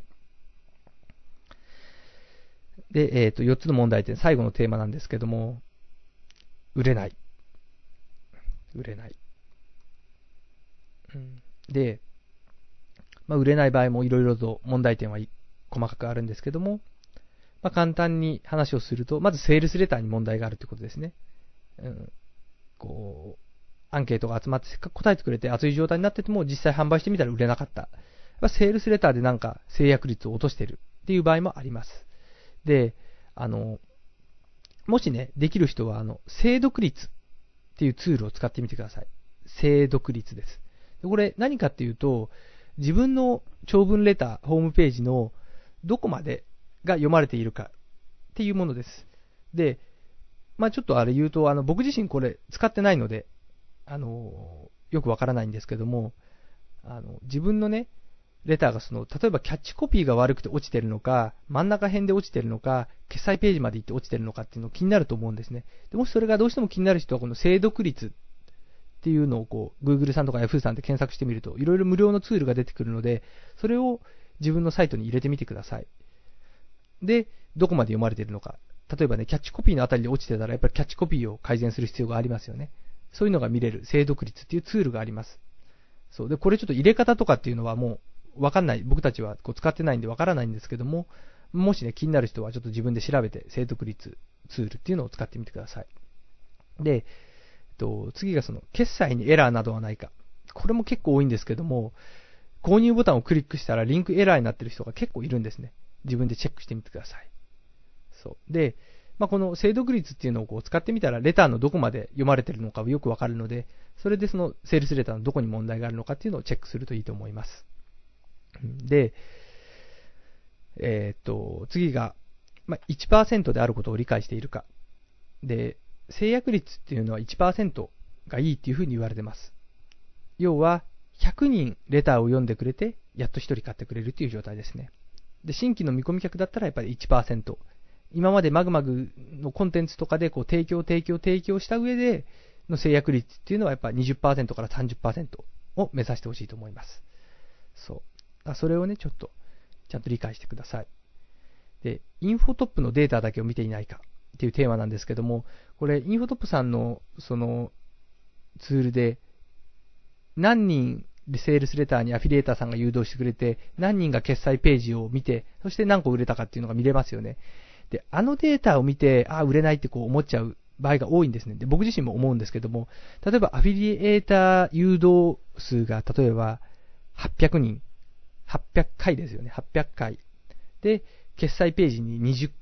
で、4つの問題点、最後のテーマなんですけども、売れない。売れない。で、売れない場合もいろいろと問題点は細かくあるんですけども、簡単に話をすると、まずセールスレターに問題があるということですね。アンケートが集まってせっかく答えてくれて熱い状態になってても実際販売してみたら売れなかった。セールスレターでなんか制約率を落としてるっていう場合もあります。で、もしね、できる人は精読率っていうツールを使ってみてください。精読率です。これ何かっていうと、自分の長文レター、ホームページのどこまでが読まれているかっていうものです。で、ちょっとあれ言うと、僕自身これ使ってないので、よくわからないんですけども、自分のね、レターが例えばキャッチコピーが悪くて落ちてるのか、真ん中辺で落ちてるのか、決済ページまで行って落ちてるのかっていうの気になると思うんですね。でもしそれがどうしても気になる人は、この精読率っていうのをGoogle さんとか Yahoo さんで検索してみると、いろいろ無料のツールが出てくるので、それを自分のサイトに入れてみてください。で、どこまで読まれているのか。例えばね、キャッチコピーのあたりで落ちてたら、やっぱりキャッチコピーを改善する必要がありますよね。そういうのが見れる精読率っていうツールがあります。そう。で、これちょっと入れ方とかっていうのはもうわかんない。僕たちは使ってないんでわからないんですけども、もしね、気になる人はちょっと自分で調べて精読率ツールっていうのを使ってみてください。で、次が決済にエラーなどはないか。これも結構多いんですけども、購入ボタンをクリックしたらリンクエラーになってる人が結構いるんですね。自分でチェックしてみてください。そう。で、この精読率っていうのを使ってみたら、レターのどこまで読まれてるのかよくわかるので、それでセールスレターのどこに問題があるのかっていうのをチェックするといいと思います。で、次が、1% であることを理解しているか。で、制約率っていうのは 1% がいいっていうふうに言われてます。要は、100人レターを読んでくれて、やっと1人買ってくれるっていう状態ですね。で、新規の見込み客だったらやっぱり 1%。今までマグマグのコンテンツとかで提供した上での制約率っていうのはやっぱ 20% から 30% を目指してほしいと思います。そう。それをね、ちょっと、ちゃんと理解してください。で、インフォトップのデータだけを見ていないかっていうテーマなんですけども、これ、インフォトップさんのツールで、何人セールスレターにアフィリエーターさんが誘導してくれて、何人が決済ページを見て、そして何個売れたかっていうのが見れますよね。で、データを見て、売れないって思っちゃう場合が多いんですね。で、僕自身も思うんですけども、例えばアフィリエーター誘導数が、例えば800人、800回ですよね。800回。で、決済ページに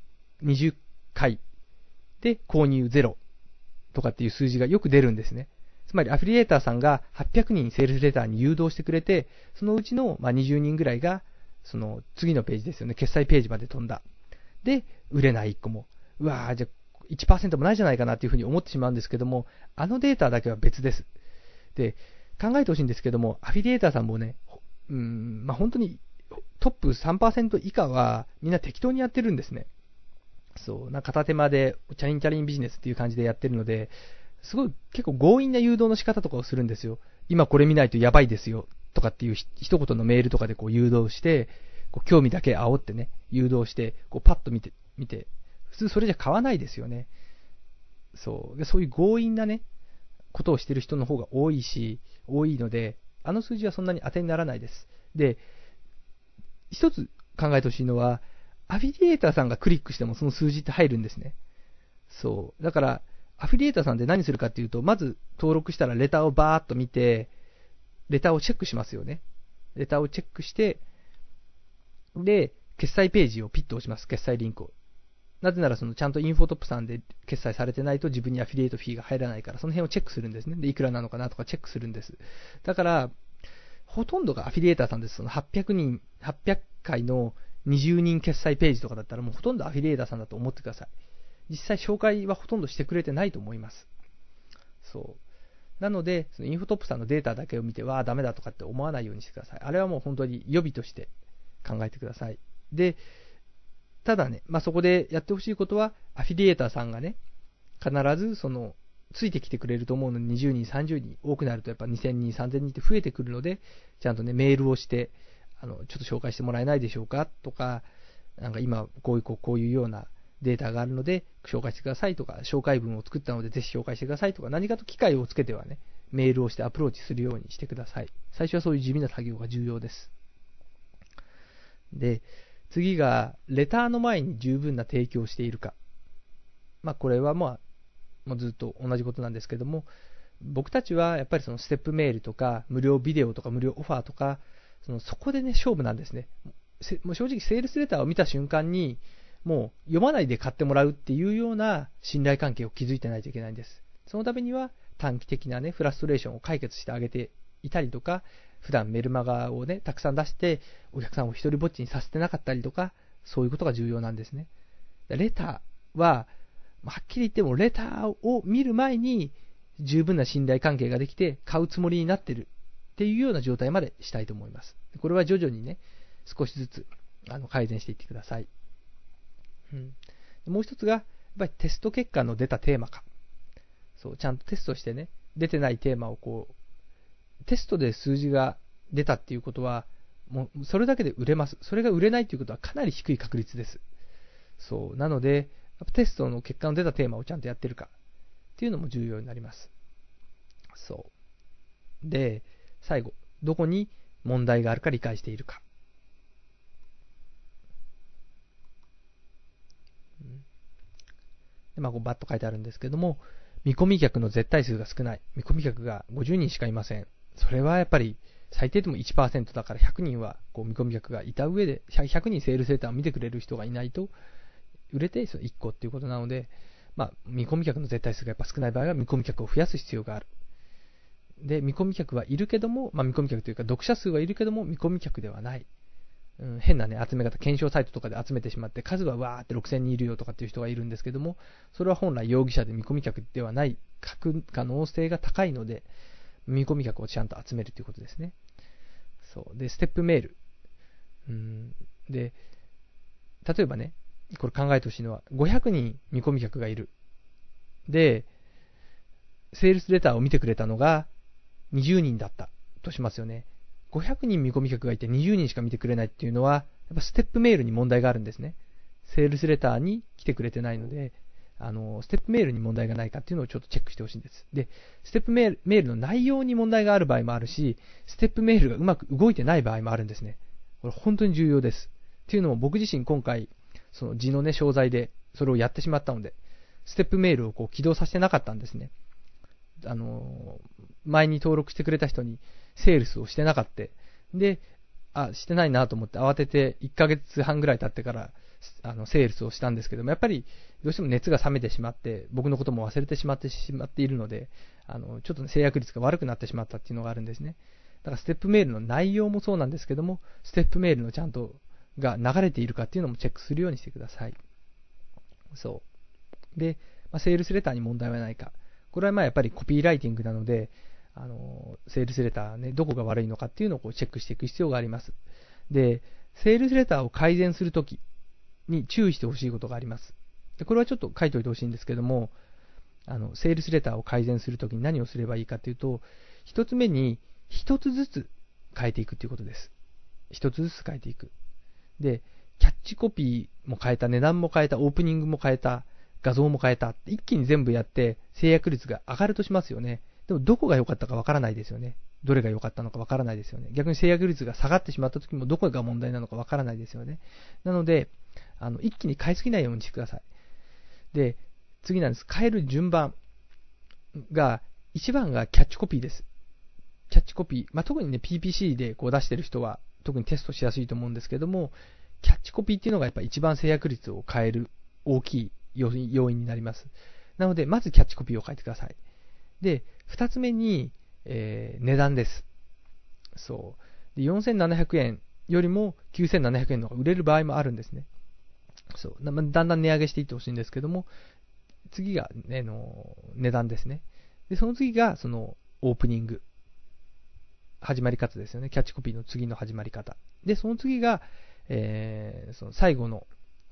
20回。で、購入0とかっていう数字がよく出るんですね。つまりアフィリエーターさんが800人セールスレターに誘導してくれて、そのうちの20人ぐらいが、次のページですよね。決済ページまで飛んだ。で、売れない1個も。じゃあ 1% もないじゃないかなっていうふうに思ってしまうんですけども、データだけは別です。で、考えてほしいんですけども、アフィリエーターさんもね、本当にトップ 3% 以下はみんな適当にやってるんですね。そう、片手間でチャリンチャリンビジネスっていう感じでやってるので、すごい結構強引な誘導の仕方とかをするんですよ。今これ見ないとやばいですよとかっていう一言のメールとかで誘導して、興味だけ煽ってね、誘導して、パッと見て、普通それじゃ買わないですよね。そういう強引なね、ことをしてる人の方が多いので、数字はそんなに当てにならないです。で、一つ考えてほしいのは、アフィリエーターさんがクリックしてもその数字って入るんですね。そう。だから、アフィリエーターさんって何するかっていうと、まず登録したらレターをバーっと見て、レターをチェックしますよね。レターをチェックして、で、決済ページをピッと押します。決済リンクを。 なぜならちゃんとインフォトップさんで決済されてないと自分にアフィリエイトフィーが入らないから、その辺をチェックするんですね。で、いくらなのかなとかチェックするんです。だから、ほとんどがアフィリエイターさんです。800回の20人決済ページとかだったらもうほとんどアフィリエイターさんだと思ってください。実際紹介はほとんどしてくれてないと思います。そう。なので、インフォトップさんのデータだけを見て、わあ、ダメだとかって思わないようにしてください。あれはもう本当に予備として考えてください。で、ただね、そこでやってほしいことは、アフィリエイターさんがね、必ずついてきてくれると思うので、20人、30人、多くなるとやっぱ2000人、3000人って増えてくるので、ちゃんとね、メールをして、ちょっと紹介してもらえないでしょうかとか、なんか今、こういうようなデータがあるので、紹介してくださいとか、紹介文を作ったので、ぜひ紹介してくださいとか、何かと機会をつけてはね、メールをしてアプローチするようにしてください。最初はそういう地味な作業が重要です。で、次が、レターの前に十分な提供をしているか。これはもうずっと同じことなんですけども、僕たちはやっぱりステップメールとか、無料ビデオとか、無料オファーとか、そこでね、勝負なんですね。もう正直、セールスレターを見た瞬間に、もう読まないで買ってもらうっていうような信頼関係を築いてないといけないんです。そのためには、短期的なね、フラストレーションを解決してあげていたりとか、普段メルマガをね、たくさん出して、お客さんを一人ぼっちにさせてなかったりとか、そういうことが重要なんですね。レターは、はっきり言ってもレターを見る前に十分な信頼関係ができて買うつもりになってるっていうような状態までしたいと思います。これは徐々にね、少しずつ改善していってください。もう一つが、やっぱりテスト結果の出たテーマか。そう、ちゃんとテストしてね、出てないテーマをテストで数字が出たっていうことは、もうそれだけで売れます。それが売れないということはかなり低い確率です。そう。なので、テストの結果の出たテーマをちゃんとやってるかっていうのも重要になります。そう。で、最後、どこに問題があるか理解しているか。で、バッと書いてあるんですけども、見込み客の絶対数が少ない。見込み客が50人しかいません。それはやっぱり最低でも 1% だから100人は見込み客がいた上で、100人セールスレターを見てくれる人がいないと、売れて1個っていうことなので、見込み客の絶対数がやっぱ少ない場合は見込み客を増やす必要がある。で、見込み客はいるけども、見込み客というか読者数はいるけども見込み客ではない。変なね、集め方、検証サイトとかで集めてしまって、数はわーって6000人いるよとかっていう人がいるんですけども、それは本来容疑者で見込み客ではない可能性が高いので、見込み客をちゃんと集めるということですね。そう。で、ステップメール。で、例えばね、これ考えてほしいのは、500人見込み客がいる。で、セールスレターを見てくれたのが20人だったとしますよね。500人見込み客がいて20人しか見てくれないっていうのは、やっぱステップメールに問題があるんですね。セールスレターに来てくれてないので、ステップメールに問題がないかっていうのをちょっとチェックしてほしいんです。で、ステップメールの内容に問題がある場合もあるし、ステップメールがうまく動いてない場合もあるんですね。これ本当に重要です。っていうのも僕自身今回、その字のね、商材でそれをやってしまったので、ステップメールを起動させてなかったんですね。前に登録してくれた人にセールスをしてなかった。で、してないなと思って慌てて1ヶ月半ぐらい経ってからセールスをしたんですけども、やっぱりどうしても熱が冷めてしまって、僕のことも忘れてしまっているので、ちょっと、ね、制約率が悪くなってしまったっていうのがあるんですね。だからステップメールの内容もそうなんですけども、ステップメールのちゃんとが流れているかっていうのもチェックするようにしてください。そう。で、セールスレターに問題はないか。これはやっぱりコピーライティングなので、セールスレターね、どこが悪いのかっていうのをチェックしていく必要があります。で、セールスレターを改善するときに注意してほしいことがあります。で、これはちょっと書いておいてほしいんですけども、セールスレターを改善するときに何をすればいいかというと、一つ目に一つずつ変えていくということです。一つずつ変えていく。で、キャッチコピーも変えた、値段も変えた、オープニングも変えた、画像も変えた、一気に全部やって制約率が上がるとしますよね。でもどこが良かったかわからないですよね。どれが良かったのかわからないですよね。逆に制約率が下がってしまった時もどこが問題なのかわからないですよね。なので、一気に変えすぎないようにしてください。で、次なんです。変える順番が、1番がキャッチコピーです。キャッチコピー。特にね、PPC で出してる人は、特にテストしやすいと思うんですけども、キャッチコピーっていうのがやっぱ一番制約率を変える大きい要因になります。なので、まずキャッチコピーを書いてください。で、二つ目に、値段です。そう。で、4700円よりも9700円の方が売れる場合もあるんですね。そう。だんだん値上げしていってほしいんですけども、次が、値段ですね。で、その次が、その、オープニング。始まり方ですよね。キャッチコピーの次の始まり方。で、その次が、その最後の、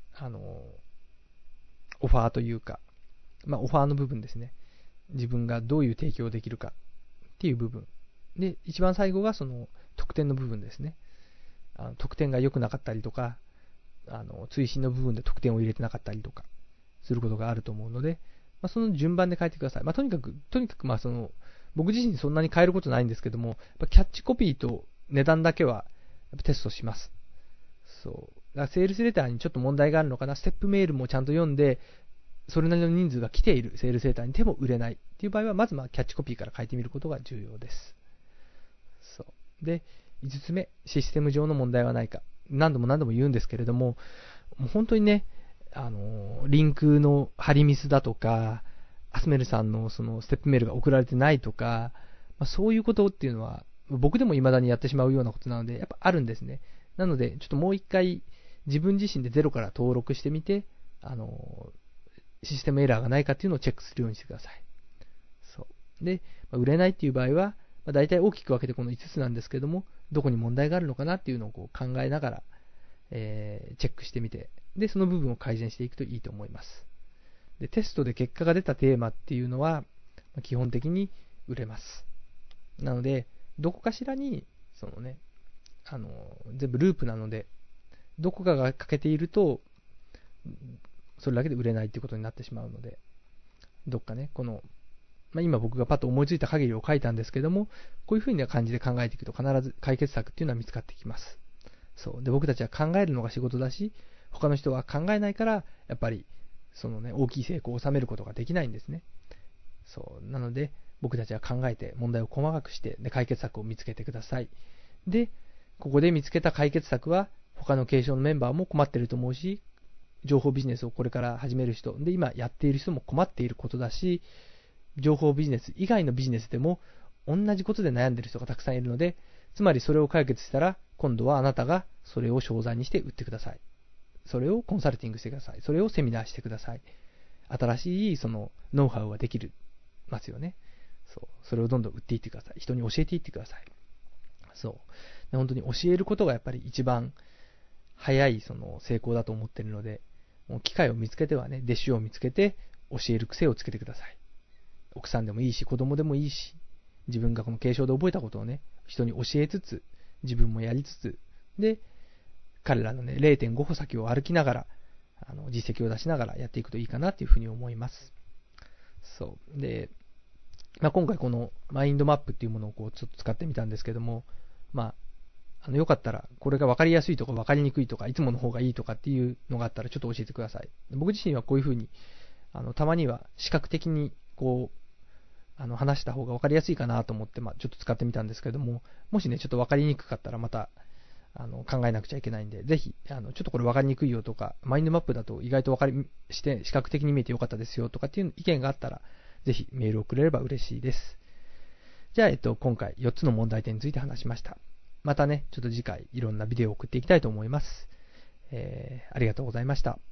オファーというか、オファーの部分ですね。自分がどういう提供できるかっていう部分。で、一番最後がその得点の部分ですね。得点が良くなかったりとか、追伸の部分で得点を入れてなかったりとか、することがあると思うので、その順番で書いてください。とにかく、僕自身そんなに変えることないんですけども、キャッチコピーと値段だけはテストします。そう。だからセールスレターにちょっと問題があるのかな、ステップメールもちゃんと読んで、それなりの人数が来ているセールスレターにでも売れないっていう場合は、まずキャッチコピーから書いてみることが重要です。そう。で、5つ目、システム上の問題はないか。何度も言うんですけれども、もう本当にね、リンクの貼りミスだとか、アスメルさんのそのステップメールが送られてないとか、そういうことっていうのは、僕でも未だにやってしまうようなことなので、やっぱあるんですね。なので、ちょっともう一回、自分自身でゼロから登録してみて、システムエラーがないかっていうのをチェックするようにしてください。そう。で、売れないっていう場合は、大体大きく分けてこの5つなんですけども、どこに問題があるのかなっていうのをこう考えながら、チェックしてみて、で、その部分を改善していくといいと思います。で、テストで結果が出たテーマっていうのは、基本的に売れます。なので、どこかしらに、そのね、全部ループなので、どこかが欠けていると、それだけで売れないっていうことになってしまうので、どっかね、この、今僕がパッと思いついた限りを書いたんですけども、こういう風な感じで考えていくと必ず解決策っていうのは見つかってきます。そう。で、僕たちは考えるのが仕事だし、他の人は考えないから、やっぱり、そのね、大きい成功を収めることができないんですね。そう。なので、僕たちは考えて、問題を細かくして、で、解決策を見つけてください。で、ここで見つけた解決策は、他の継承のメンバーも困ってると思うし、情報ビジネスをこれから始める人、で、今やっている人も困っていることだし、情報ビジネス以外のビジネスでも、同じことで悩んでいる人がたくさんいるので、つまりそれを解決したら、今度はあなたがそれを商材にして売ってください。それをコンサルティングしてください。それをセミナーしてください。新しいそのノウハウができますよね。そう。それをどんどん売っていってください。人に教えていってください。そう。で本当に教えることがやっぱり一番早いその成功だと思っているので、もう機会を見つけてはね、弟子を見つけて教える癖をつけてください。奥さんでもいいし、子供でもいいし、自分がこの継承で覚えたことをね、人に教えつつ、自分もやりつつ、で、彼らのね、0.5 歩先を歩きながら、実績を出しながらやっていくといいかなっていうふうに思います。そう。で、今回このマインドマップっていうものをこうちょっと使ってみたんですけども、よかったら、これが分かりやすいとか分かりにくいとか、いつもの方がいいとかっていうのがあったらちょっと教えてください。僕自身はこういうふうに、たまには視覚的にこう、話した方が分かりやすいかなと思って、ちょっと使ってみたんですけども、もしね、ちょっと分かりにくかったらまた、考えなくちゃいけないんで、ぜひ、ちょっとこれ分かりにくいよとか、マインドマップだと意外と視覚的に見えてよかったですよとかっていう意見があったら、ぜひメールをくれれば嬉しいです。じゃあ、今回4つの問題点について話しました。またね、ちょっと次回いろんなビデオを送っていきたいと思います。ありがとうございました。